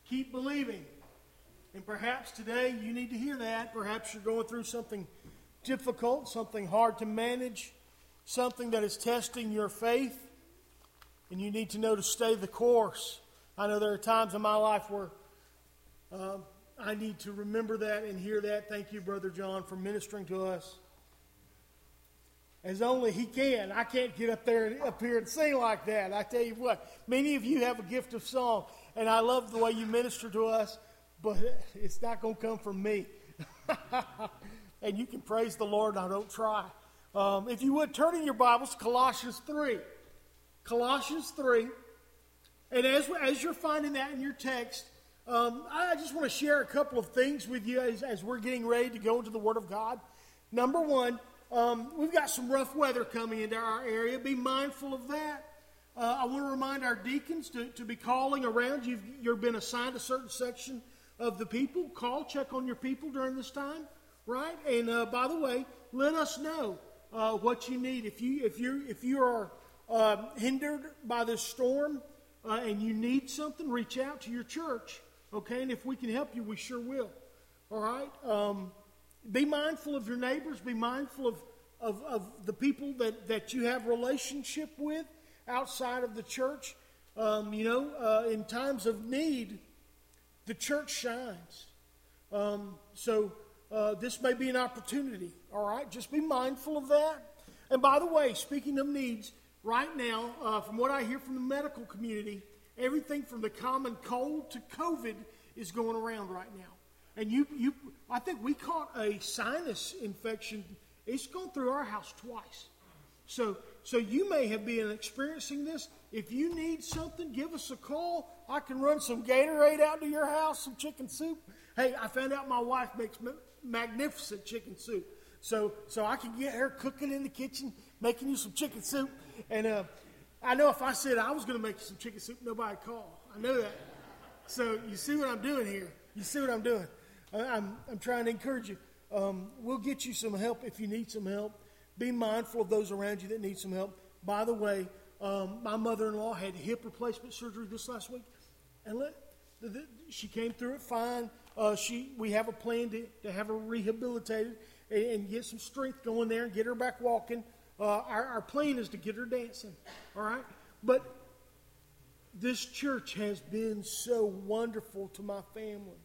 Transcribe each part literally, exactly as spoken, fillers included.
keep believing. And perhaps today you need to hear that. Perhaps you're going through something difficult, something hard to manage, something that is testing your faith, and you need to know to stay the course. I know there are times in my life where uh, I need to remember that and hear that. Thank you, Brother John, for ministering to us as only he can. I can't get up there, up here and sing like that. I tell you what, many of you have a gift of song, and I love the way you minister to us, but it's not going to come from me. And you can praise the Lord, and I don't try. Um, if you would, turn in your Bibles to Colossians three. Colossians three. And as, as you're finding that in your text, um, I just want to share a couple of things with you as, as we're getting ready to go into the Word of God. Number one, um, we've got some rough weather coming into our area. Be mindful of that. Uh, I want to remind our deacons to, to be calling around. You've, you've been assigned a certain section of the people. Call, check on your people during this time, right? And uh, by the way, let us know uh, what you need. If you if you if you are uh, hindered by this storm uh, and you need something, reach out to your church, okay? And if we can help you, we sure will. All right. Um, be mindful of your neighbors. Be mindful of of, of the people that, that you have relationship with outside of the church. Um, you know, uh, in times of need, the church shines. Um, so uh, this may be an opportunity, all right? Just be mindful of that. And by the way, speaking of needs, right now, uh, from what I hear from the medical community, everything from the common cold to COVID is going around right now. And you, you, I think we caught a sinus infection. It's gone through our house twice. So, so you may have been experiencing this. If you need something, give us a call. I can run some Gatorade out to your house, some chicken soup. Hey, I found out my wife makes ma- magnificent chicken soup. So so I can get her cooking in the kitchen, making you some chicken soup. And uh, I know if I said I was going to make you some chicken soup, nobody would call. I know that. So you see what I'm doing here. You see what I'm doing. I, I'm, I'm trying to encourage you. Um, we'll get you some help if you need some help. Be mindful of those around you that need some help. By the way, um, my mother-in-law had hip replacement surgery this last week. And let, the, the, she came through it fine. Uh, she, we have a plan to, to have her rehabilitated and, and get some strength going there and get her back walking. Uh, our, our plan is to get her dancing. All right? But this church has been so wonderful to my family.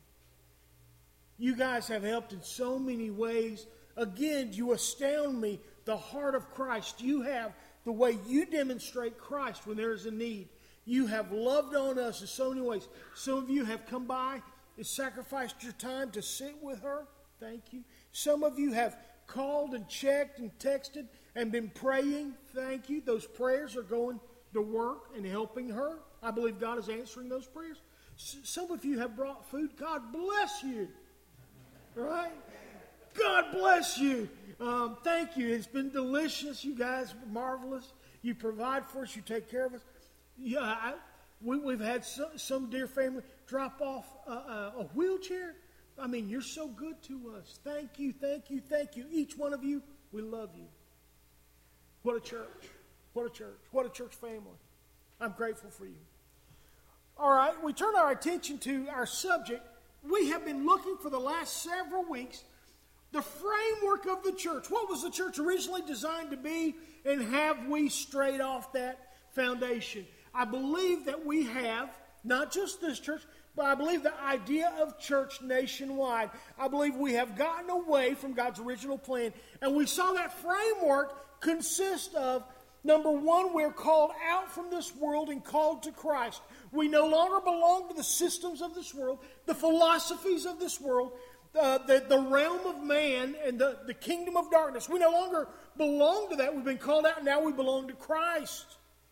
You guys have helped in so many ways. Again, you astound me. The heart of Christ you have, the way you demonstrate Christ when there is a need. You have loved on us in so many ways. Some of you have come by and sacrificed your time to sit with her. Thank you. Some of you have called and checked and texted and been praying. Thank you. Those prayers are going to work and helping her. I believe God is answering those prayers. S- some of you have brought food. God bless you. Right? God bless you. Um, thank you. It's been delicious. You guys are marvelous. You provide for us. You take care of us. Yeah, I, we, we've had some, some dear family drop off a, a, a wheelchair. I mean, you're so good to us. Thank you, thank you, thank you. Each one of you, we love you. What a church. What a church. What a church family. I'm grateful for you. All right, we turn our attention to our subject. We have been looking for the last several weeks the framework of the church. What was the church originally designed to be, and have we strayed off that foundation? I believe that we have, not just this church, but I believe the idea of church nationwide. I believe we have gotten away from God's original plan, and we saw that framework consist of, number one, we're called out from this world and called to Christ. We no longer belong to the systems of this world, the philosophies of this world, Uh, the, the realm of man and the, the kingdom of darkness. We no longer belong to that. We've been called out, and now we belong to Christ.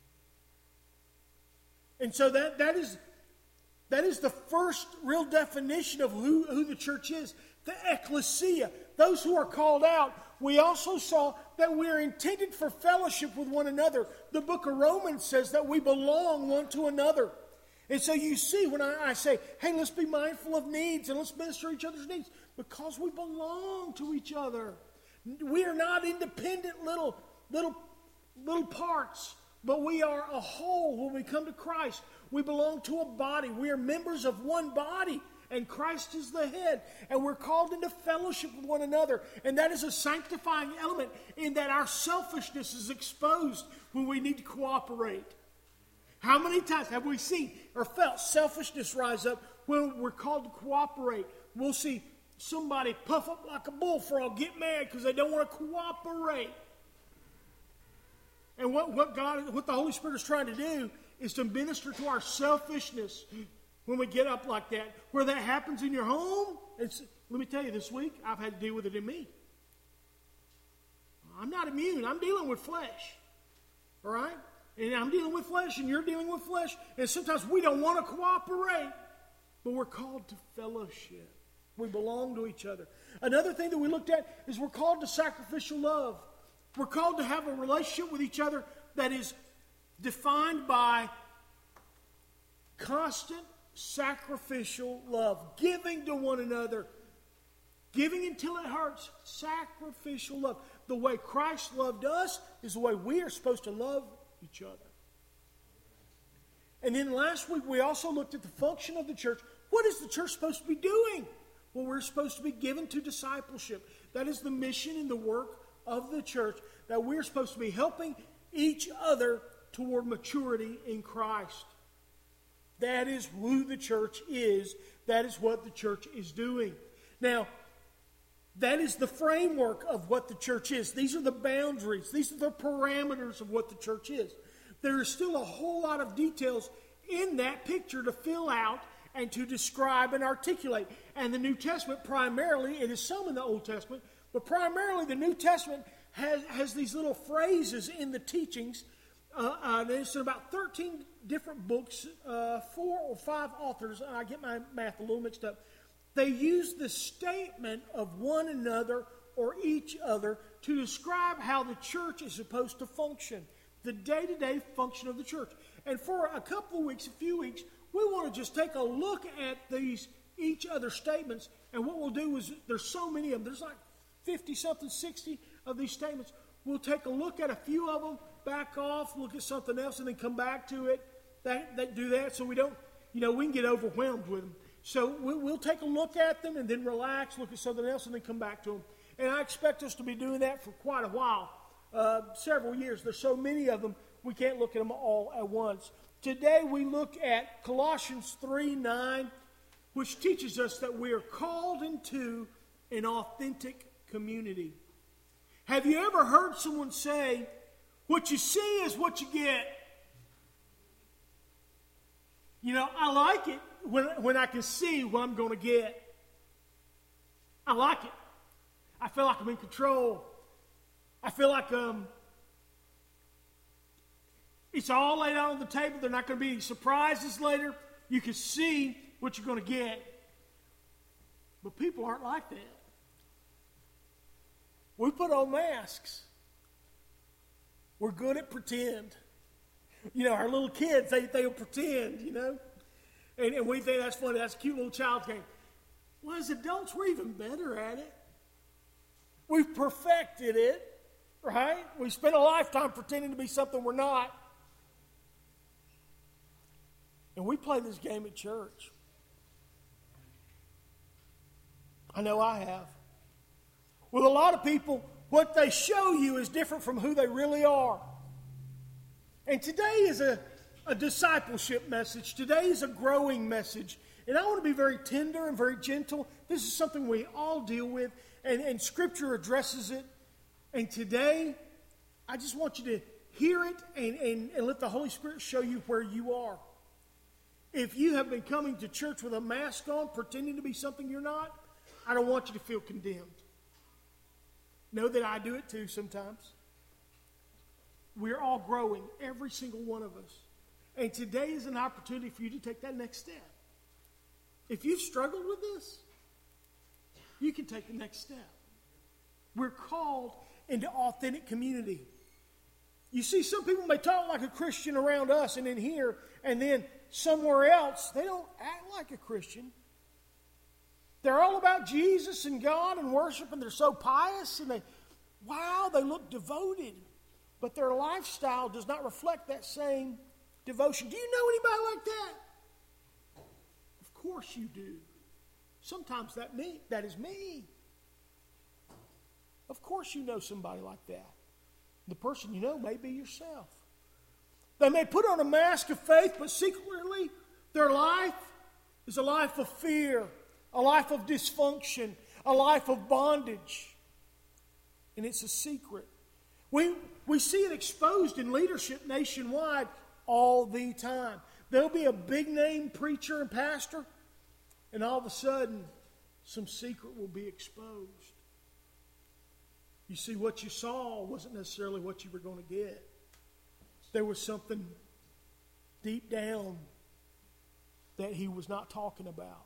And so that, that is that is the first real definition of who, who the church is. The ecclesia, those who are called out. We also saw that we are intended for fellowship with one another. The book of Romans says that we belong one to another. And so you see, when I, I say, hey, let's be mindful of needs and let's minister each other's needs, because we belong to each other. We are not independent little, little, little parts. but we are a whole when we come to Christ. We belong to a body. We are members of one body, and Christ is the head. And we're called into fellowship with one another. And that is a sanctifying element in that our selfishness is exposed when we need to cooperate. How many times have we seen or felt selfishness rise up when we're called to cooperate? We'll see somebody puff up like a bullfrog, get mad because they don't want to cooperate. And what, what God, what the Holy Spirit is trying to do is to minister to our selfishness when we get up like that. Where that happens in your home, it's, let me tell you, this week I've had to deal with it in me. I'm not immune. I'm dealing with flesh. All right? And I'm dealing with flesh, and you're dealing with flesh. And sometimes we don't want to cooperate, but we're called to fellowship. We belong to each other. Another thing that we looked at is we're called to sacrificial love. We're called to have a relationship with each other that is defined by constant sacrificial love, giving to one another, giving until it hurts, sacrificial love. The way Christ loved us is the way we are supposed to love each other. And then last week we also looked at the function of the church. What is the church supposed to be doing? Well, we're supposed to be given to discipleship. That is the mission and the work of the church, that we're supposed to be helping each other toward maturity in Christ. That is who the church is. That is what the church is doing. Now, that is the framework of what the church is. These are the boundaries. These are the parameters of what the church is. There is still a whole lot of details in that picture to fill out and to describe and articulate. And the New Testament, primarily, it is some in the Old Testament, but primarily the New Testament has, has these little phrases in the teachings. Uh, uh, there's about thirteen different books, uh, four or five authors. I get my math a little mixed up. They use the statement of one another or each other to describe how the church is supposed to function, the day-to-day function of the church. And for a couple of weeks, a few weeks, we want to just take a look at these each other statements. And what we'll do is, there's so many of them. There's like fifty-something, sixty of these statements. We'll take a look at a few of them, back off, look at something else, and then come back to it. That, that do that so we don't, you know, we can get overwhelmed with them. So we'll, we'll take a look at them and then relax, look at something else, and then come back to them. And I expect us to be doing that for quite a while, uh, several years. There's so many of them, we can't look at them all at once. Today we look at Colossians three nine, which teaches us that we are called into an authentic community. Have you ever heard someone say, what you see is what you get? You know, I like it when, when I can see what I'm going to get. I like it. I feel like I'm in control. I feel like um, it's all laid out on the table. There are not going to be any surprises later. You can see what you're going to get. But people aren't like that. We put on masks. We're good at pretend. You know, our little kids, they, they'll pretend, you know. And, and we think that's funny. That's a cute little child game. Well, as adults, we're even better at it. We've perfected it, right? We spent a lifetime pretending to be something we're not. And we play this game at church. I know I have. With a lot of people, what they show you is different from who they really are. And today is a, a discipleship message. Today is a growing message. And I want to be very tender and very gentle. This is something we all deal with. And, and Scripture addresses it. And today, I just want you to hear it and, and, and let the Holy Spirit show you where you are. If you have been coming to church with a mask on, pretending to be something you're not, I don't want you to feel condemned. Know that I do it too sometimes. We're all growing, every single one of us. And today is an opportunity for you to take that next step. If you've struggled with this, you can take the next step. We're called into authentic community. You see, some people may talk like a Christian around us and in here, and then somewhere else, they don't act like a Christian. They're all about Jesus and God and worship, and they're so pious, and they, wow, they look devoted. but their lifestyle does not reflect that same devotion. Do you know anybody like that? Of course you do. Sometimes that me, that is me. Of course you know somebody like that. The person you know may be yourself. They may put on a mask of faith, but secretly their life is a life of fear, a life of dysfunction, a life of bondage. And it's a secret. We, we see it exposed in leadership nationwide all the time. There'll be a big name preacher and pastor, and all of a sudden, some secret will be exposed. You see, what you saw wasn't necessarily what you were going to get. There was something deep down that he was not talking about.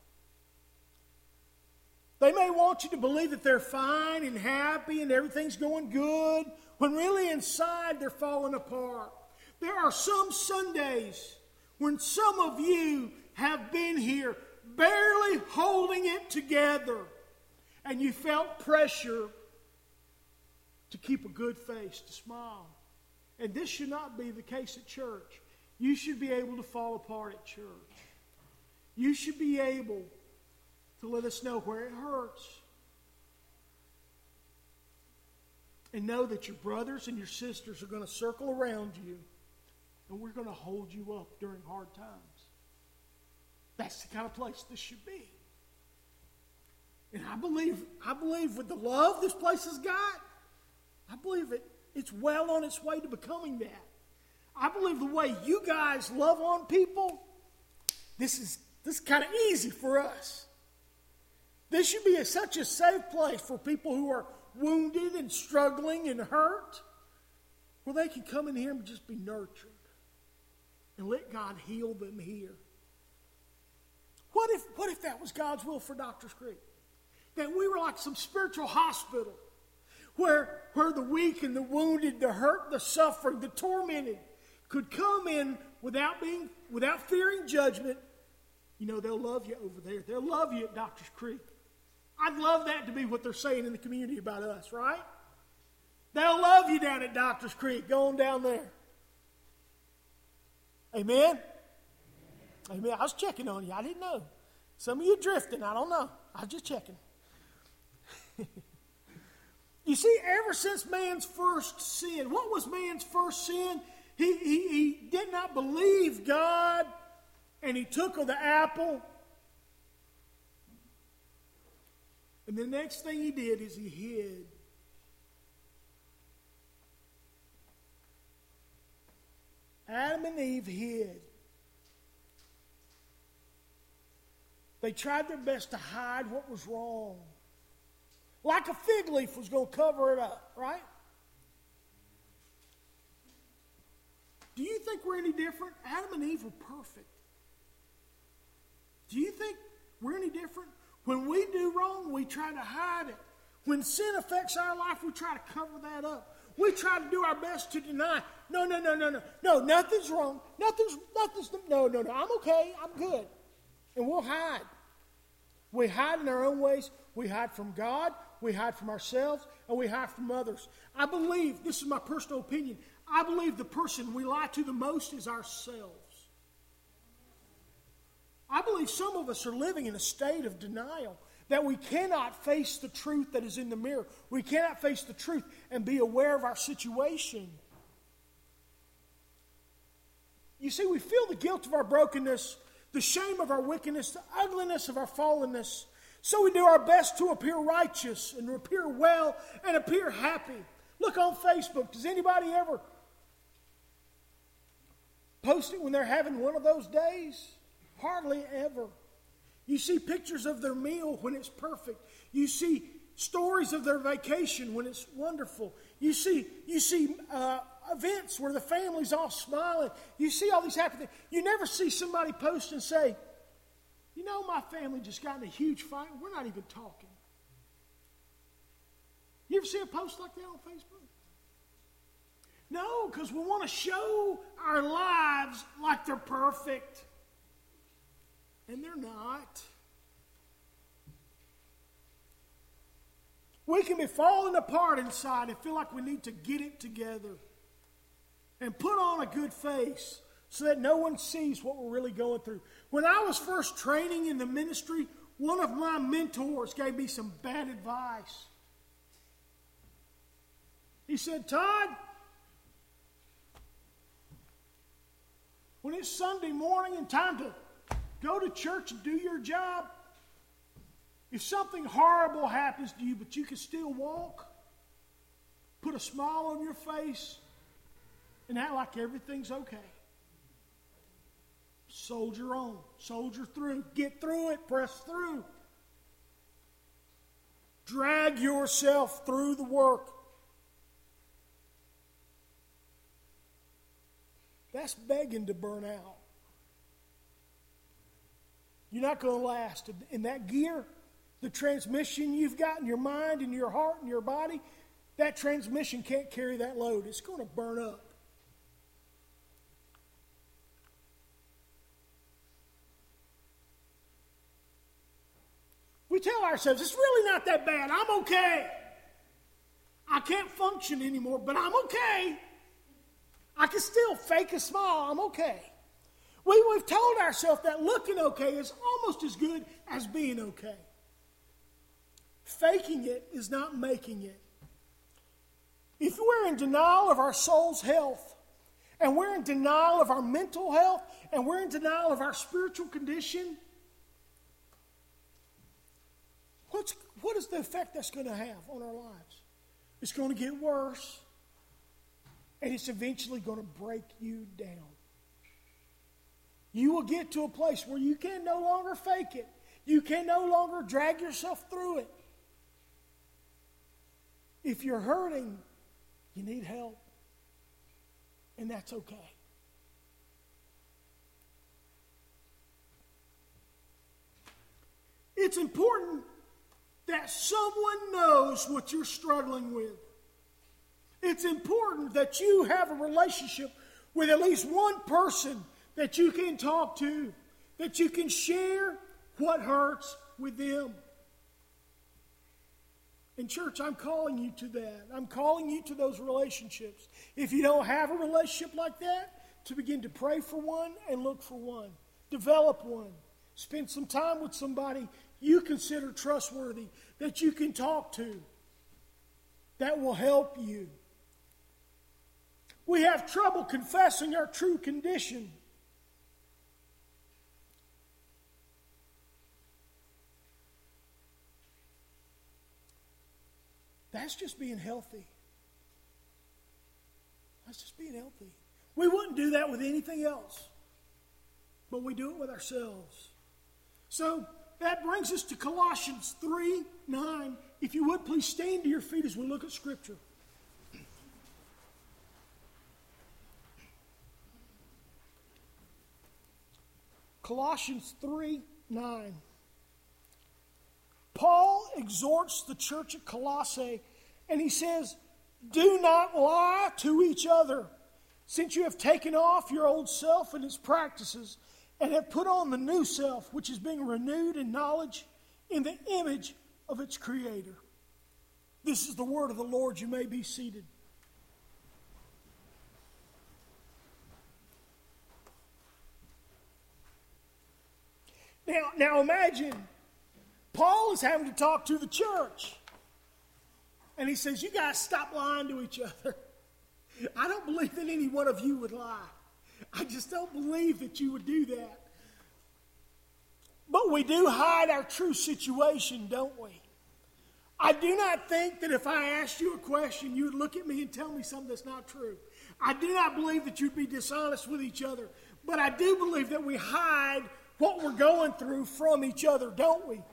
They may want you to believe that they're fine and happy and everything's going good, when really inside they're falling apart. There are some Sundays when some of you have been here barely holding it together, and you felt pressure to keep a good face, to smile. And this should not be the case at church. You should be able to fall apart at church. You should be able to let us know where it hurts. And know that your brothers and your sisters are going to circle around you, and we're going to hold you up during hard times. That's the kind of place this should be. And I believe, I believe with the love this place has got, I believe it, it's well on its way to becoming that. I believe the way you guys love on people, this is this is kind of easy for us. This should be a, such a safe place for people who are wounded and struggling and hurt, where they can come in here and just be nurtured and let God heal them here. What if, what if that was God's will for Doctors Creek? That we were like some spiritual hospital where, where the weak and the wounded, the hurt, the suffering, the tormented could come in without being, without fearing judgment. You know, they'll love you over there. They'll love you at Doctors Creek. I'd love that to be what they're saying in the community about us, right? They'll love you down at Doctors Creek. Go on down there. Amen? Amen. I was checking on you. I didn't know. Some of you drifting. I don't know. I was just checking. You see, ever since man's first sin, what was man's first sin? He, he, he did not believe God, and he took of the apple. And the next thing he did is he hid. Adam and Eve hid. They tried their best to hide what was wrong. Like a fig leaf was going to cover it up, right? Do you think we're any different? Adam and Eve were perfect. Do you think we're any different? When we do wrong, we try to hide it. When sin affects our life, we try to cover that up. We try to do our best to deny. No, no, no, no, no. No, nothing's wrong. Nothing's, nothing's, no, no, no. I'm okay. I'm good. And we'll hide. We hide in our own ways. We hide from God. We hide from ourselves. And we hide from others. I believe, this is my personal opinion, I believe the person we lie to the most is ourselves. I believe some of us are living in a state of denial, that we cannot face the truth that is in the mirror. We cannot face the truth and be aware of our situation. You see, we feel the guilt of our brokenness, the shame of our wickedness, the ugliness of our fallenness. So we do our best to appear righteous and appear well and appear happy. Look on Facebook. Does anybody ever post it when they're having one of those days? Hardly ever. You see pictures of their meal when it's perfect. You see stories of their vacation when it's wonderful. You see, you see uh, events where the family's all smiling. You see all these happy things. You never see somebody post and say, you know, my family just got in a huge fight. We're not even talking. You ever see a post like that on Facebook? No, because we want to show our lives like they're perfect. And they're not. We can be falling apart inside and feel like we need to get it together. and put on a good face so that no one sees what we're really going through. When I was first training in the ministry, one of my mentors gave me some bad advice. He said, Todd, when it's Sunday morning and time to go to church and do your job, if something horrible happens to you but you can still walk, put a smile on your face, and act like everything's okay. Soldier on. Soldier through. Get through it. Press through. Drag yourself through the work. That's begging to burn out. You're not going to last. In that gear, the transmission you've got in your mind and your heart and your body, that transmission can't carry that load. It's going to burn up. We tell ourselves, it's really not that bad. I'm okay. I can't function anymore, but I'm okay. I can still fake a smile. I'm okay. We, we've told ourselves that looking okay is almost as good as being okay. Faking it is not making it. If we're in denial of our soul's health, and we're in denial of our mental health, and we're in denial of our spiritual condition, what's, what is the effect that's going to have on our lives? It's going to get worse, and it's eventually going to break you down. You will get to a place where you can no longer fake it. You can no longer drag yourself through it. If you're hurting, you need help. And that's okay. It's important that someone knows what you're struggling with. It's important that you have a relationship with at least one person that you can talk to, that you can share what hurts with them. In church, I'm calling you to that. I'm calling you to those relationships. If you don't have a relationship like that, to begin to pray for one and look for one. Develop one. Spend some time with somebody you consider trustworthy that you can talk to. That will help you. We have trouble confessing our true condition. That's just being healthy. That's just being healthy. We wouldn't do that with anything else, but we do it with ourselves. So that brings us to Colossians three nine. If you would, please stand to your feet as we look at Scripture. Colossians three nine. Paul exhorts the church at Colossae, and he says, do not lie to each other, since you have taken off your old self and its practices, and have put on the new self, which is being renewed in knowledge in the image of its Creator. This is the word of the Lord. You may be seated. Now, now imagine Paul is having to talk to the church. And he says, you guys stop lying to each other. I don't believe that any one of you would lie. I just don't believe that you would do that. But we do hide our true situation, don't we? I do not think that if I asked you a question, you would look at me and tell me something that's not true. I do not believe that you'd be dishonest with each other. But I do believe that we hide what we're going through from each other, don't we?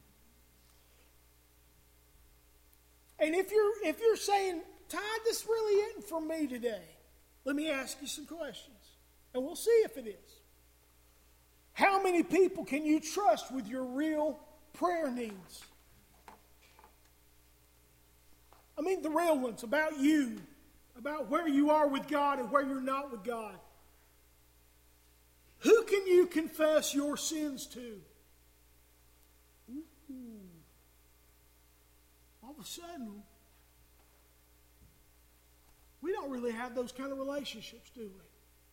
And if you're if you're saying, Todd, this really isn't for me today, let me ask you some questions, and we'll see if it is. How many people can you trust with your real prayer needs? I mean the real ones, about you, about where you are with God and where you're not with God. Who can you confess your sins to? Ooh. All of a sudden, We don't really have those kind of relationships, do we?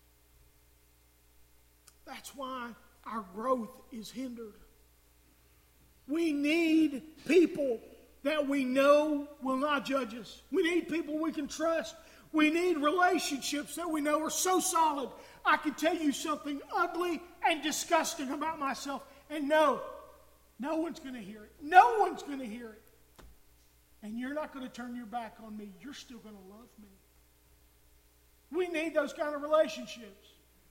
That's why our growth is hindered. We need people that we know will not judge us. We need people we can trust. We need relationships that we know are so solid. I can tell you something ugly and disgusting about myself, and no, no one's going to hear it. No one's going to hear it. And you're not going to turn your back on me. You're still going to love me. We need those kind of relationships.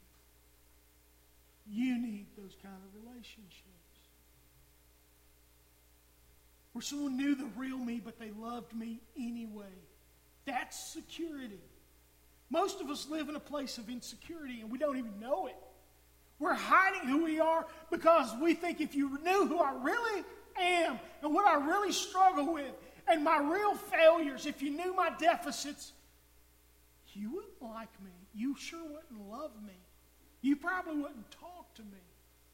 You need those kind of relationships. Where someone knew the real me, but they loved me anyway. That's security. Most of us live in a place of insecurity, and we don't even know it. We're hiding who we are because we think if you knew who I really am and what I really struggle with and my real failures, if you knew my deficits, you wouldn't like me. You sure wouldn't love me. You probably wouldn't talk to me.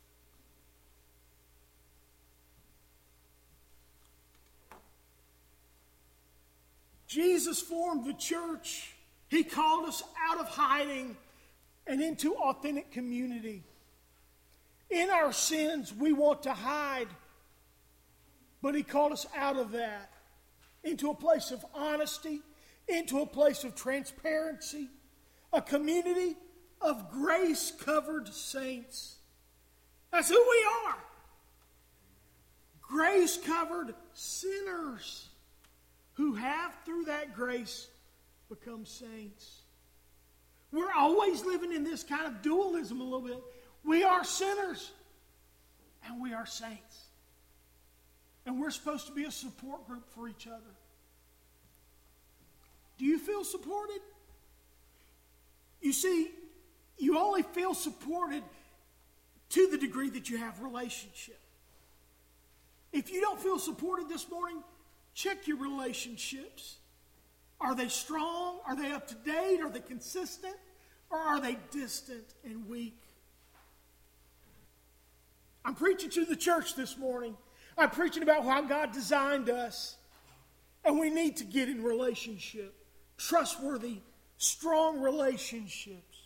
Jesus formed the church. He called us out of hiding and into authentic community. In our sins, we want to hide, but He called us out of that into a place of honesty, into a place of transparency, a community of grace-covered saints. That's who we are. Grace-covered sinners who have, through that grace, become saints. We're always living in this kind of dualism a little bit. We are sinners, and we are saints. And we're supposed to be a support group for each other. Do you feel supported? You see, you only feel supported to the degree that you have relationship. If you don't feel supported this morning, check your relationships. Are they strong? Are they up to date? Are they consistent? Or are they distant and weak? I'm preaching to the church this morning. I'm preaching about how God designed us. And we need to get in relationship. Trustworthy, strong relationships.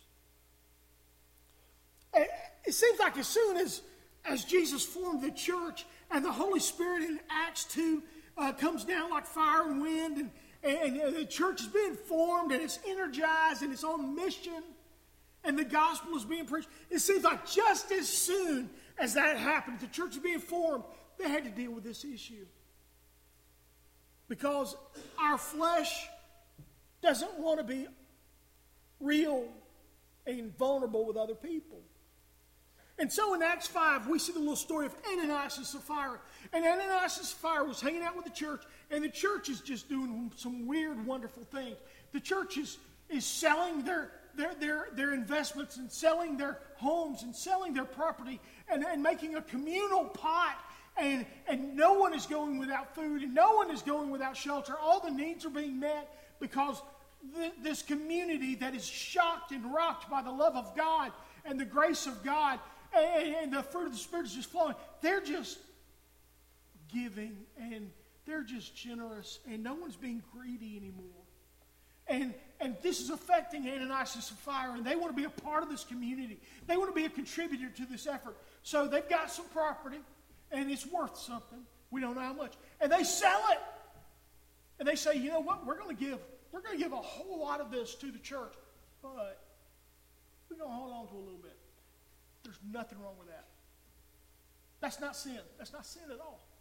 It seems like as soon as, as Jesus formed the church and the Holy Spirit in Acts two uh, comes down like fire and wind, and, and, and the church is being formed and it's energized and it's on mission and the gospel is being preached. It seems like just as soon as that happened, the church is being formed, they had to deal with this issue. Because our flesh doesn't want to be real and vulnerable with other people. And so in Acts five, we see the little story of Ananias and Sapphira. And Ananias and Sapphira was hanging out with the church, and the church is just doing some weird, wonderful things. The church is, is selling their, their, their, their investments and selling their homes and selling their property and, and making a communal pot. And, and no one is going without food, and no one is going without shelter. All the needs are being met because th- this community that is shocked and rocked by the love of God and the grace of God and, and the fruit of the Spirit is just flowing. They're just giving, and they're just generous, and no one's being greedy anymore. And, and this is affecting Ananias and Sapphira, and they want to be a part of this community. They want to be a contributor to this effort. So they've got some property, and it's worth something. We don't know how much. And they sell it. And they say, you know what, we're going to give, we're going to give a whole lot of this to the church. But we're going to hold on to a little bit. There's nothing wrong with that. That's not sin. That's not sin at all.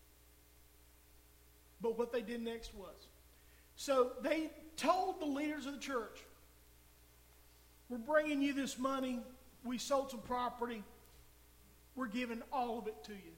But what they did next was, so they told the leaders of the church, we're bringing you this money. We sold some property. We're giving all of it to you.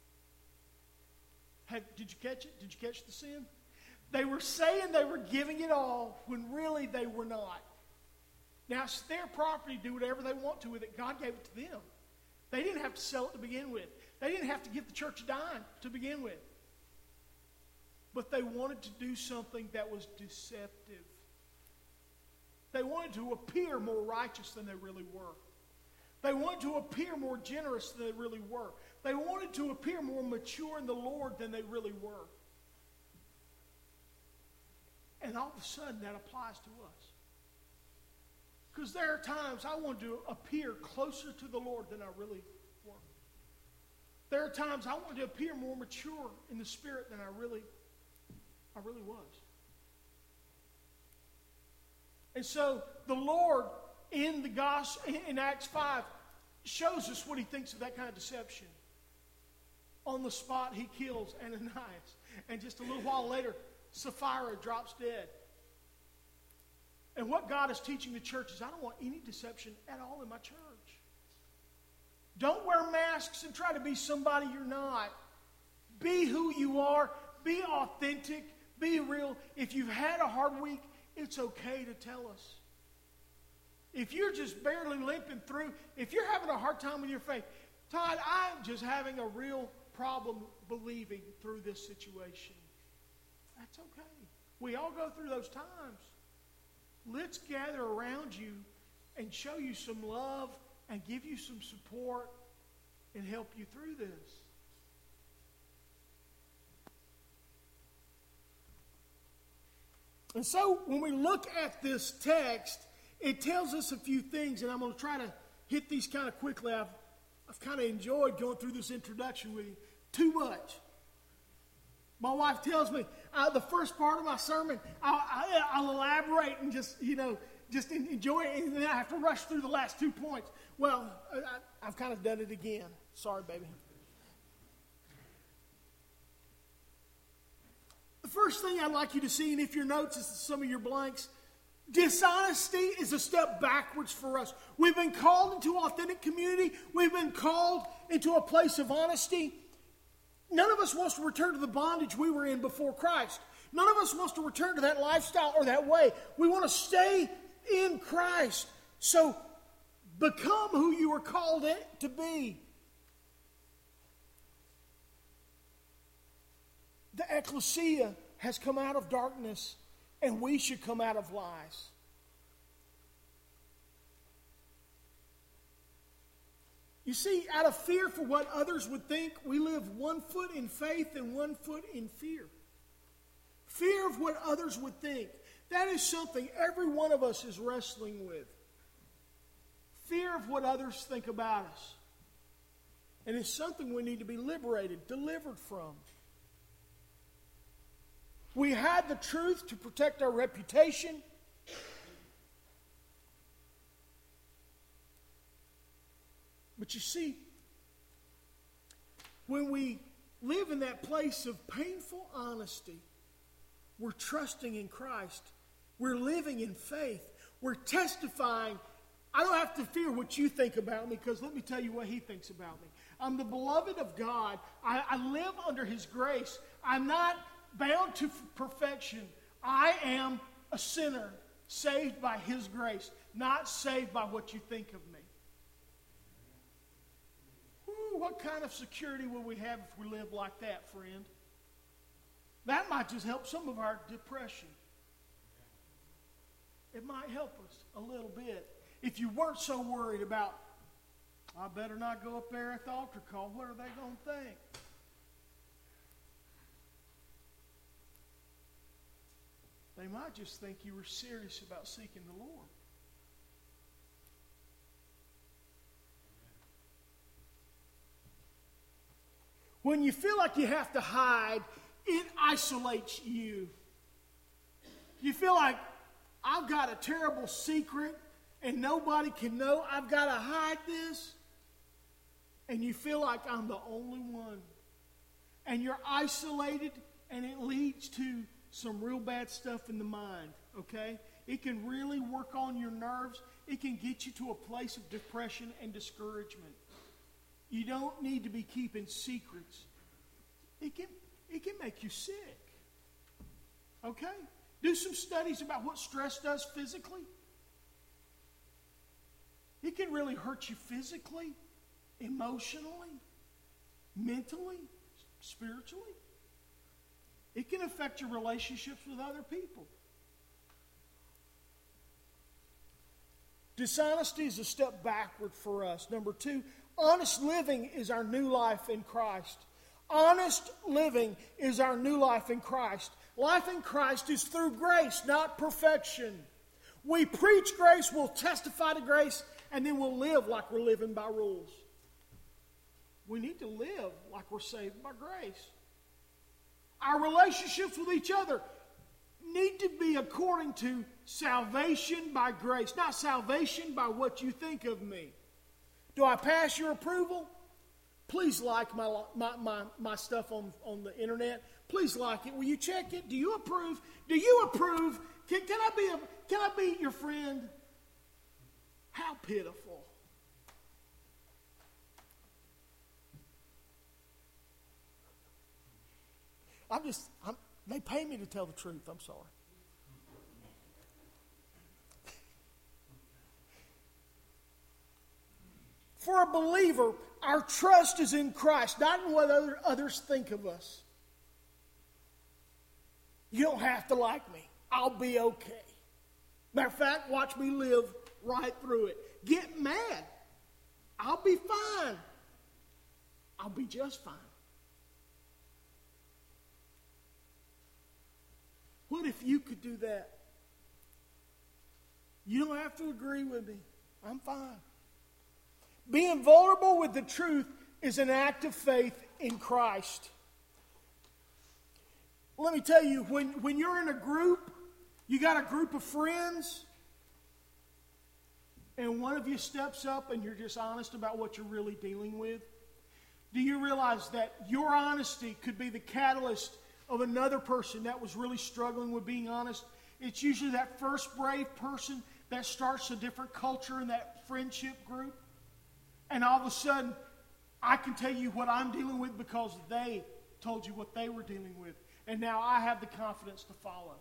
Have, did you catch it? Did you catch the sin? They were saying they were giving it all when really they were not. Now, it's their property. Do whatever they want to with it. God gave it to them. They didn't have to sell it to begin with. They didn't have to give the church a dime to begin with. But they wanted to do something that was deceptive. They wanted to appear more righteous than they really were. They wanted to appear more generous than they really were. They wanted to appear more mature in the Lord than they really were. And all of a sudden that applies to us. Because there are times I want to appear closer to the Lord than I really were. There are times I want to appear more mature in the Spirit than I really, I really was. And so the Lord in the gospel, in Acts five, shows us what he thinks of that kind of deception. On the spot, he kills Ananias. And just a little while later, Sapphira drops dead. And what God is teaching the church is, I don't want any deception at all in my church. Don't wear masks and try to be somebody you're not. Be who you are. Be authentic. Be real. If you've had a hard week, it's okay to tell us. If you're just barely limping through, if you're having a hard time with your faith, Todd, I'm just having a real problem believing through this situation. That's okay. We all go through those times. Let's gather around you and show you some love and give you some support and help you through this. And so when we look at this text, it tells us a few things, and I'm going to try to hit these kind of quickly. I've, I've kind of enjoyed going through this introduction with you. Too much. My wife tells me uh, the first part of my sermon, I'll, I, I'll elaborate and just, you know, just enjoy it, and then I have to rush through the last two points. Well, I, I've kind of done it again. Sorry, baby. The first thing I'd like you to see, and if your notes is some of your blanks, dishonesty is a step backwards for us. We've been called into authentic community. We've been called into a place of honesty. None of us wants to return to the bondage we were in before Christ. None of us wants to return to that lifestyle or that way. We want to stay in Christ. So become who you were called to be. The ecclesia has come out of darkness, and we should come out of lies. You see, out of fear for what others would think, we live one foot in faith and one foot in fear. Fear of what others would think. That is something every one of us is wrestling with. Fear of what others think about us. And it's something we need to be liberated, delivered from. We had the truth to protect our reputation. But you see, when we live in that place of painful honesty, we're trusting in Christ. We're living in faith. We're testifying. I don't have to fear what you think about me, because let me tell you what he thinks about me. I'm the beloved of God. I, I live under his grace. I'm not bound to perfection. I am a sinner saved by his grace, not saved by what you think of me. Ooh, what kind of security will we have if we live like that, friend? That might just help some of our depression. It might help us a little bit. If you weren't so worried about, I better not go up there at the altar call, what are they going to think? They might just think you were serious about seeking the Lord. When you feel like you have to hide, it isolates you. You feel like, I've got a terrible secret and nobody can know. I've got to hide this. And you feel like I'm the only one. And you're isolated, and it leads to some real bad stuff in the mind, okay? It can really work on your nerves. It can get you to a place of depression and discouragement. You don't need to be keeping secrets. It can, it can make you sick, okay? Do some studies about what stress does physically. It can really hurt you physically, emotionally, mentally, spiritually. It can affect your relationships with other people. Dishonesty is a step backward for us. Number two, honest living is our new life in Christ. Honest living is our new life in Christ. Life in Christ is through grace, not perfection. We preach grace, we'll testify to grace, and then we'll live like we're living by rules. We need to live like we're saved by grace. Our relationships with each other need to be according to salvation by grace, not salvation by what you think of me. Do I pass your approval? Please like my my my, my stuff on, on the internet. Please like it. Will you check it? Do you approve? Do you approve? Can, can I be a can I be your friend? How pitiful. I'm just, I'm, they pay me to tell the truth. I'm sorry. For a believer, our trust is in Christ, not in what other, others think of us. You don't have to like me. I'll be okay. Matter of fact, watch me live right through it. Get mad. I'll be fine. I'll be just fine. What if you could do that? You don't have to agree with me. I'm fine. Being vulnerable with the truth is an act of faith in Christ. Let me tell you, when, when you're in a group, you got a group of friends, and one of you steps up and you're just honest about what you're really dealing with, do you realize that your honesty could be the catalyst of another person that was really struggling with being honest? It's usually that first brave person that starts a different culture in that friendship group. And all of a sudden, I can tell you what I'm dealing with because they told you what they were dealing with. And now I have the confidence to follow.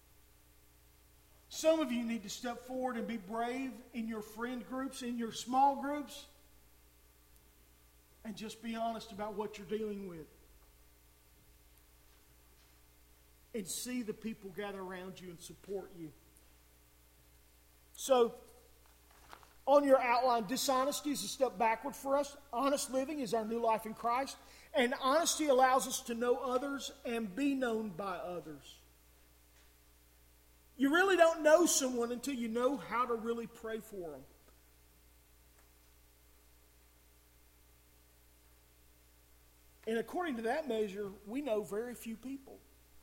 Some of you need to step forward and be brave in your friend groups, in your small groups, and just be honest about what you're dealing with. And see the people gather around you and support you. So, on your outline, dishonesty is a step backward for us. Honest living is our new life in Christ. And honesty allows us to know others and be known by others. You really don't know someone until you know how to really pray for them. And according to that measure, we know very few people.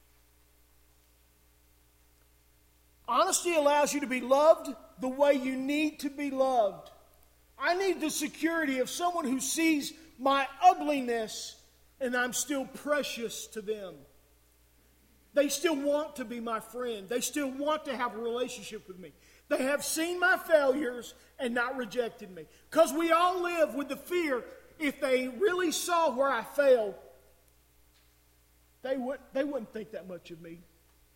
Honesty allows you to be loved the way you need to be loved. I need the security of someone who sees my ugliness and I'm still precious to them. They still want to be my friend. They still want to have a relationship with me. They have seen my failures and not rejected me. Because we all live with the fear, if they really saw where I failed, they, would, they wouldn't think that much of me.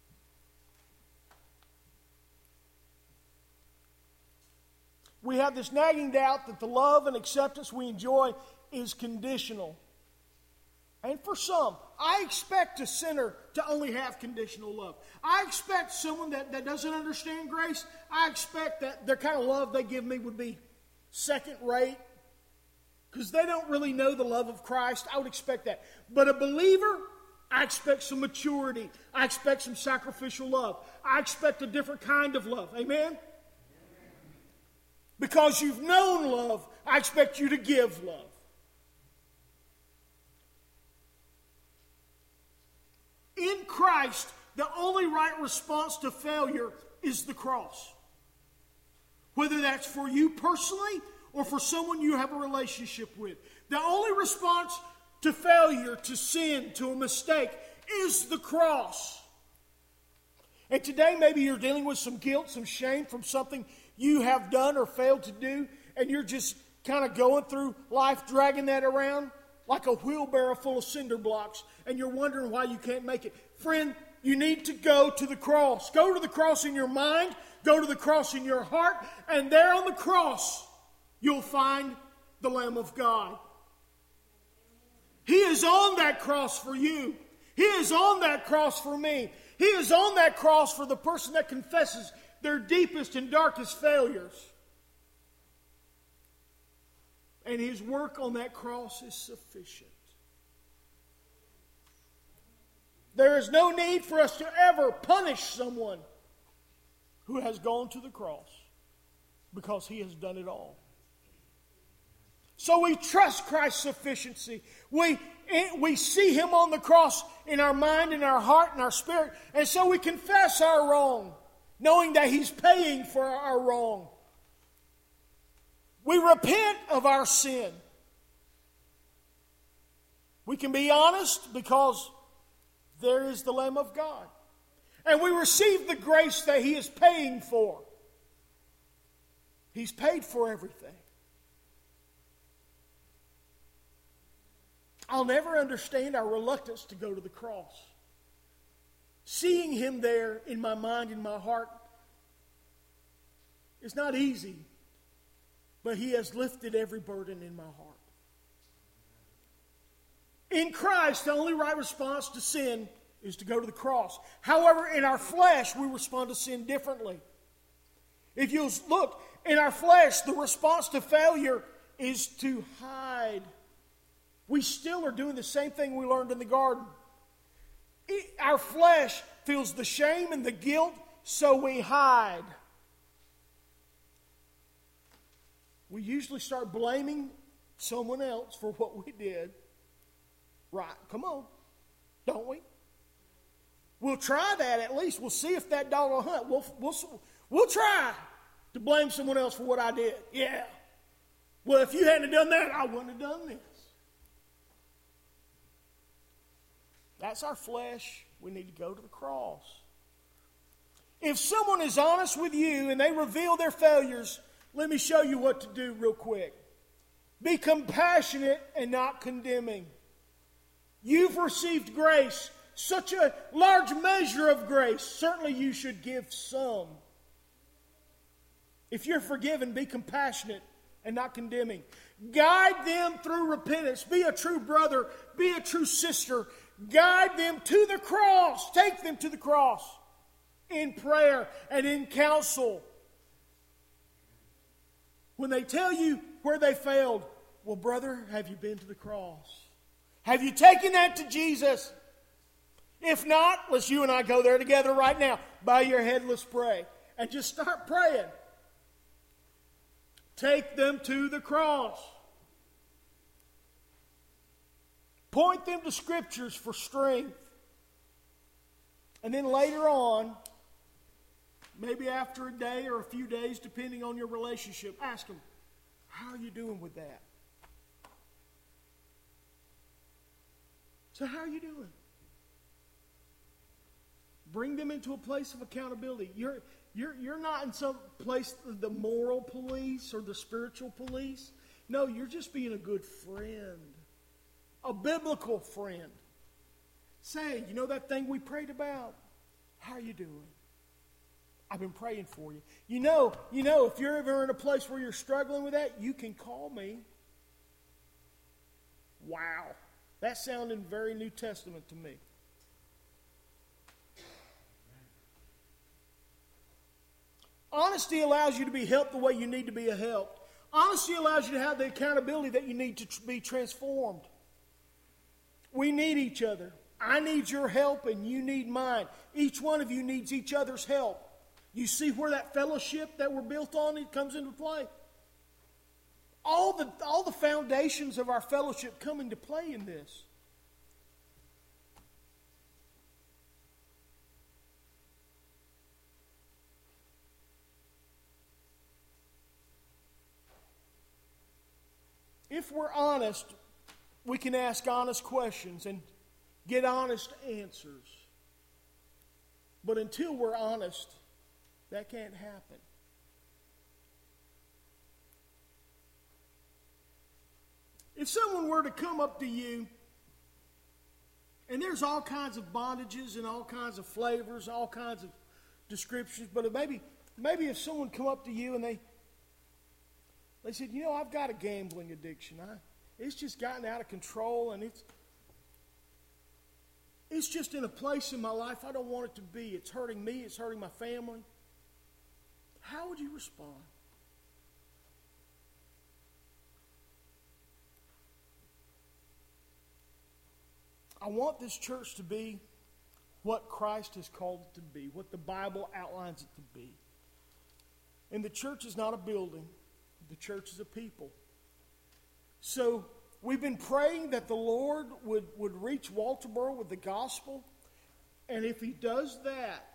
We have this nagging doubt that the love and acceptance we enjoy is conditional. And for some, I expect a sinner to only have conditional love. I expect someone that, that doesn't understand grace, I expect that their kind of love they give me would be second rate. Because they don't really know the love of Christ. I would expect that. But a believer, I expect some maturity. I expect some sacrificial love. I expect a different kind of love. Amen? Because you've known love, I expect you to give love. In Christ, the only right response to failure is the cross. Whether that's for you personally or for someone you have a relationship with. The only response to failure, to sin, to a mistake is the cross. And today maybe you're dealing with some guilt, some shame from something you have done or failed to do, and you're just kind of going through life dragging that around like a wheelbarrow full of cinder blocks, and you're wondering why you can't make it. Friend, you need to go to the cross. Go to the cross in your mind, go to the cross in your heart, and there on the cross, you'll find the Lamb of God. He is on that cross for you. He is on that cross for me. He is on that cross for the person that confesses their deepest and darkest failures. And His work on that cross is sufficient. There is no need for us to ever punish someone who has gone to the cross, because He has done it all. So we trust Christ's sufficiency. We, we see Him on the cross in our mind, in our heart, in our spirit. And so we confess our wrong, knowing that He's paying for our wrong. We repent of our sin. We can be honest because there is the Lamb of God. And we receive the grace that He is paying for. He's paid for everything. I'll never understand our reluctance to go to the cross. Seeing Him there in my mind, in my heart, is not easy, but He has lifted every burden in my heart. In Christ, the only right response to sin is to go to the cross. However, in our flesh, we respond to sin differently. If you look, in our flesh, the response to failure is to hide. We still are doing the same thing we learned in the garden. It, our flesh feels the shame and the guilt, so we hide. We usually start blaming someone else for what we did. Right, come on, don't we? We'll try that at least. We'll see if that dog will hunt. We'll, we'll, we'll try to blame someone else for what I did. Yeah. Well, if you hadn't done that, I wouldn't have done this. That's our flesh. We need to go to the cross. If someone is honest with you and they reveal their failures, let me show you what to do real quick. Be compassionate and not condemning. You've received grace, such a large measure of grace. Certainly you should give some. If you're forgiven, be compassionate and not condemning. Guide them through repentance. Be a true brother. Be a true sister. Guide them to the cross. Take them to the cross in prayer and in counsel. When they tell you where they failed, well, brother, have you been to the cross? Have you taken that to Jesus? If not, let's you and I go there together right now. Bow your head, let's pray. And just start praying. Take them to the cross. Point them to scriptures for strength. And then later on, maybe after a day or a few days, depending on your relationship, ask them, how are you doing with that? So how are you doing? Bring them into a place of accountability. You're, you're, you're not in some place, the moral police or the spiritual police. No, you're just being a good friend. A biblical friend. Say, you know that thing we prayed about? How are you doing? I've been praying for you. You know, you know, if you're ever in a place where you're struggling with that, you can call me. Wow. That sounded very New Testament to me. Honesty allows you to be helped the way you need to be helped. Honesty allows you to have the accountability that you need to tr- be transformed. We need each other. I need your help and you need mine. Each one of you needs each other's help. You see where that fellowship that we're built on, it comes into play? All the, all the foundations of our fellowship come into play in this. If we're honest, we can ask honest questions and get honest answers. But until we're honest, that can't happen. If someone were to come up to you, and there's all kinds of bondages and all kinds of flavors, all kinds of descriptions, but maybe maybe if someone come up to you and they they said, you know, I've got a gambling addiction. I, it's just gotten out of control, and it's it's just in a place in my life I don't want it to be. It's hurting me. It's hurting my family. How would you respond? I want this church to be what Christ has called it to be, what the Bible outlines it to be. And the church is not a building. The church is a people. So we've been praying that the Lord would, would reach Walterboro with the gospel. And if He does that,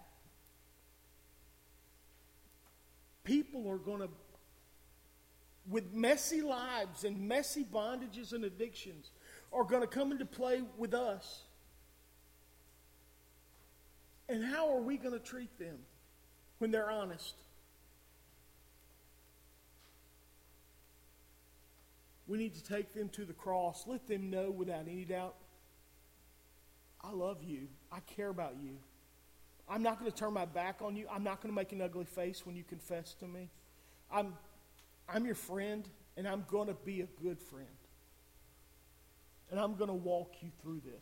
people are going to, with messy lives and messy bondages and addictions, are going to come into play with us. And how are we going to treat them when they're honest? We need to take them to the cross. Let them know without any doubt, I love you. I care about you. I'm not going to turn my back on you. I'm not going to make an ugly face when you confess to me. I'm, I'm your friend, and I'm going to be a good friend. And I'm going to walk you through this.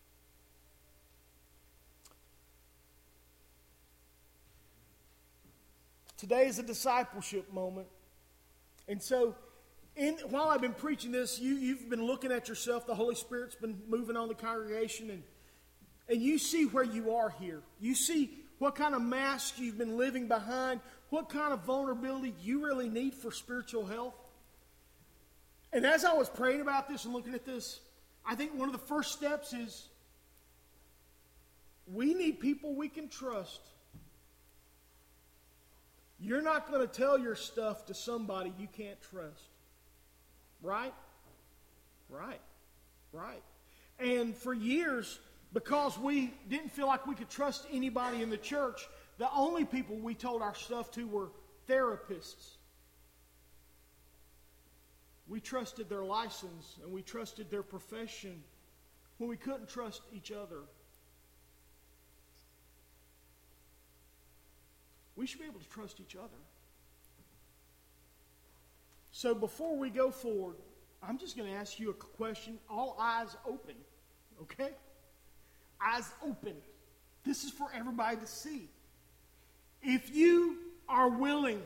Today is a discipleship moment. And so, in, while I've been preaching this, you, you've been looking at yourself. The Holy Spirit's been moving on the congregation. And, and you see where you are here. You see what kind of mask you've been living behind. What kind of vulnerability you really need for spiritual health. And as I was praying about this and looking at this, I think one of the first steps is we need people we can trust. You're not going to tell your stuff to somebody you can't trust. Right? Right. Right. And for years, because we didn't feel like we could trust anybody in the church, the only people we told our stuff to were therapists. We trusted their license and we trusted their profession when we couldn't trust each other. We should be able to trust each other. So before we go forward, I'm just going to ask you a question. All eyes open. Okay? Eyes open. This is for everybody to see. If you are willing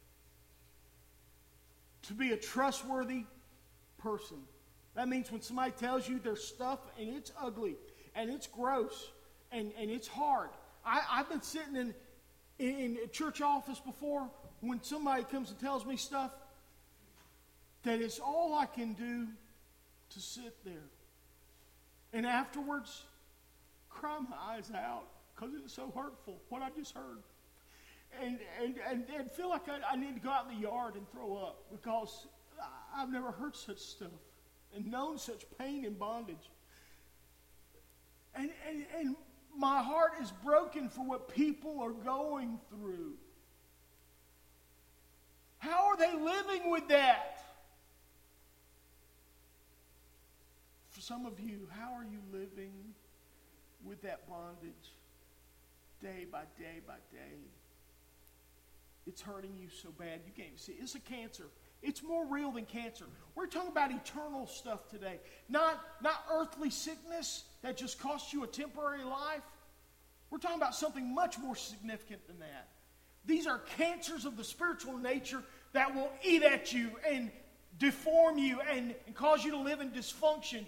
to be a trustworthy person, that means when somebody tells you their stuff and it's ugly and it's gross and, and it's hard. I, I've been sitting in in a church office before when somebody comes and tells me stuff that it's all I can do to sit there. And afterwards, cry my eyes out because it was so hurtful, what I just heard. And, and, and, and feel like I, I need to go out in the yard and throw up because I've never heard such stuff and known such pain and bondage. And, and, and my heart is broken for what people are going through. How are they living with that? For some of you, how are you living with that bondage day by day by day? It's hurting you so bad you can't see. It's a cancer. It's more real than cancer. We're talking about eternal stuff today. Not, not earthly sickness that just costs you a temporary life. We're talking about something much more significant than that. These are cancers of the spiritual nature that will eat at you and deform you and, and cause you to live in dysfunction.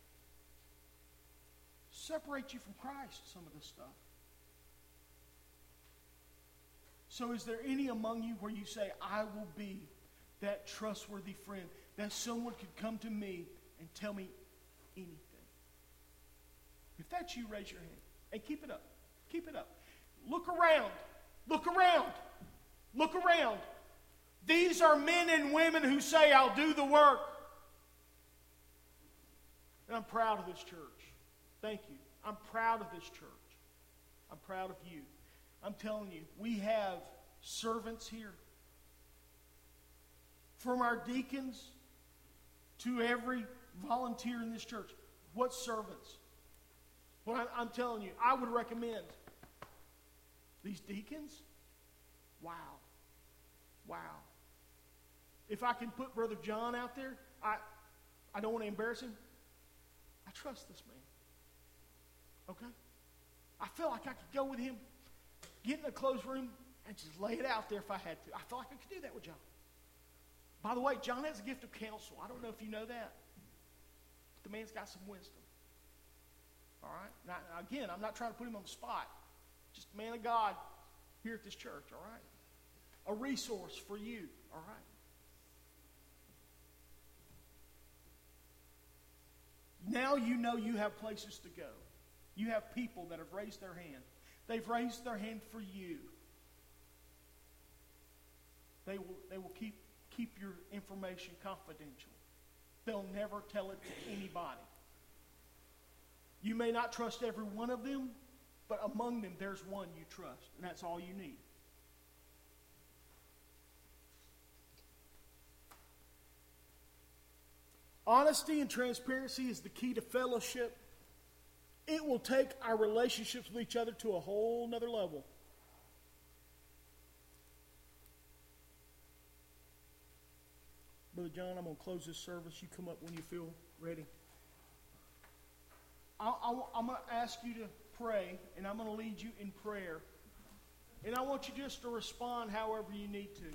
Separate you from Christ, some of this stuff. So is there any among you where you say, I will be that trustworthy friend, that someone could come to me and tell me anything? If that's you, raise your hand. And keep it up. Keep it up. Look around. Look around. Look around. These are men and women who say, I'll do the work. And I'm proud of this church. Thank you. I'm proud of this church. I'm proud of you. I'm telling you, we have servants here. From our deacons to every volunteer in this church. What servants? Well, I'm, I'm telling you, I would recommend these deacons. Wow. Wow. If I can put Brother John out there, I, I don't want to embarrass him. I trust this man. Okay? I feel like I could go with him, get in a closed room, and just lay it out there if I had to. I feel like I could do that with John. By the way, John has a gift of counsel. I don't know if you know that. But the man's got some wisdom. All right? Now, again, I'm not trying to put him on the spot. Just a man of God here at this church, all right? A resource for you, all right? Now you know you have places to go. You have people that have raised their hand. They've raised their hand for you. They will, they will keep, keep your information confidential. They'll never tell it to anybody. You may not trust every one of them, but among them there's one you trust, and that's all you need. Honesty and transparency is the key to fellowship. It will take our relationships with each other to a whole nother level. Brother John, I'm going to close this service. You come up when you feel ready. I, I, I'm going to ask you to pray, and I'm going to lead you in prayer. And I want you just to respond however you need to.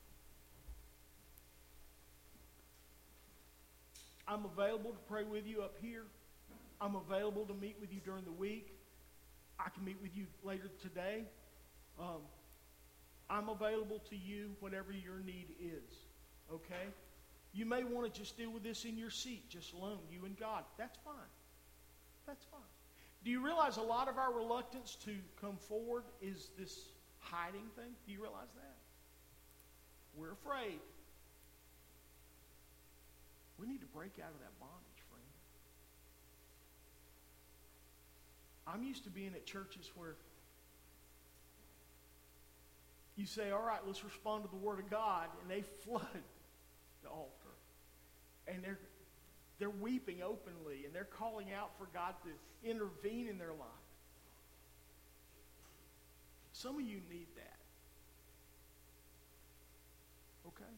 I'm available to pray with you up here. I'm available to meet with you during the week. I can meet with you later today. Um, I'm available to you whatever your need is. Okay? You may want to just deal with this in your seat, just alone, you and God. That's fine. That's fine. Do you realize a lot of our reluctance to come forward is this hiding thing? Do you realize that? We're afraid. We need to break out of that bondage, friend. I'm used to being at churches where you say, all right, let's respond to the Word of God, and they flood the altar. And they're, they're weeping openly, and they're calling out for God to intervene in their life. Some of you need that. Okay?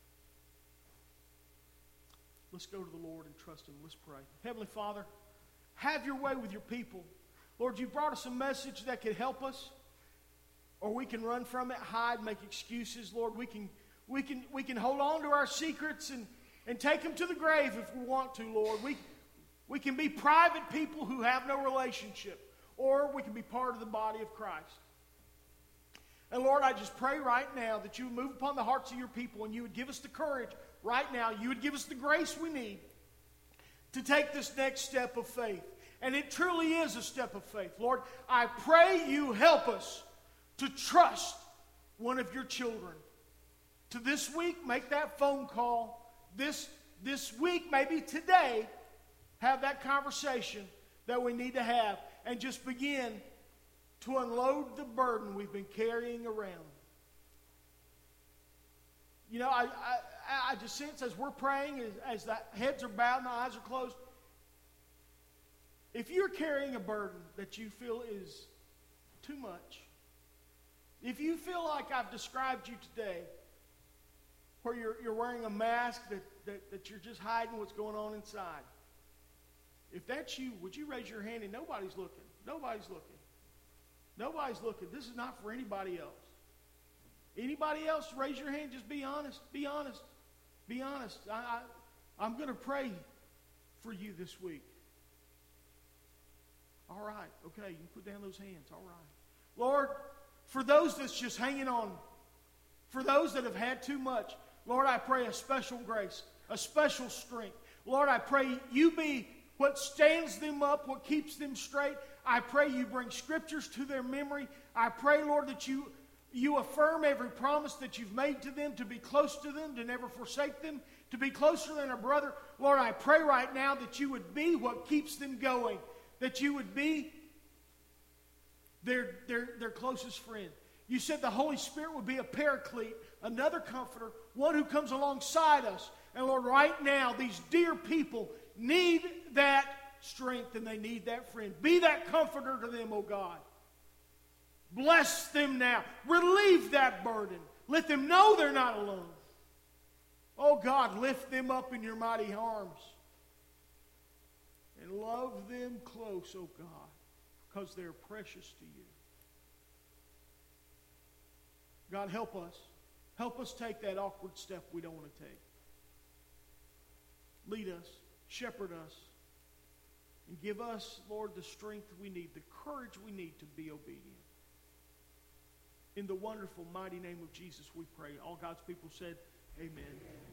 Let's go to the Lord and trust Him. Let's pray. Heavenly Father, have your way with your people. Lord, you brought us a message that could help us, or we can run from it, hide, make excuses. Lord, we can we can we can hold on to our secrets and, and take them to the grave if we want to, Lord. We we can be private people who have no relationship, or we can be part of the body of Christ. And Lord, I just pray right now that you would move upon the hearts of your people and you would give us the courage right now. You would give us the grace we need to take this next step of faith. And it truly is a step of faith. Lord, I pray you help us to trust one of your children. To this week, make that phone call. This, this week, maybe today, have that conversation that we need to have. And just begin to unload the burden we've been carrying around. You know, I, I, I just sense as we're praying, as, as the heads are bowed and the eyes are closed, if you're carrying a burden that you feel is too much, if you feel like I've described you today, where you're, you're wearing a mask that, that, that you're just hiding what's going on inside, if that's you, would you raise your hand? And nobody's looking. Nobody's looking. Nobody's looking. This is not for anybody else. Anybody else, raise your hand. Just be honest. Be honest. Be honest. I, I, I'm going to pray for you this week. All right. Okay, you can put down those hands. All right. Lord, for those that's just hanging on, for those that have had too much, Lord, I pray a special grace, a special strength. Lord, I pray you be what stands them up, what keeps them straight. I pray you bring scriptures to their memory. I pray, Lord, that you, you affirm every promise that you've made to them, to be close to them, to never forsake them, to be closer than a brother. Lord, I pray right now that you would be what keeps them going, that you would be their, their, their closest friend. You said the Holy Spirit would be a paraclete, another comforter, one who comes alongside us. And Lord, right now, these dear people need that strength and they need that friend. Be that comforter to them, oh God. Bless them now. Relieve that burden. Let them know they're not alone. Oh God, lift them up in your mighty arms. And love them close, oh God, because they're precious to you. God, help us. Help us take that awkward step we don't want to take. Lead us. Shepherd us. And give us, Lord, the strength we need, the courage we need to be obedient. In the wonderful, mighty name of Jesus we pray. All God's people said, amen.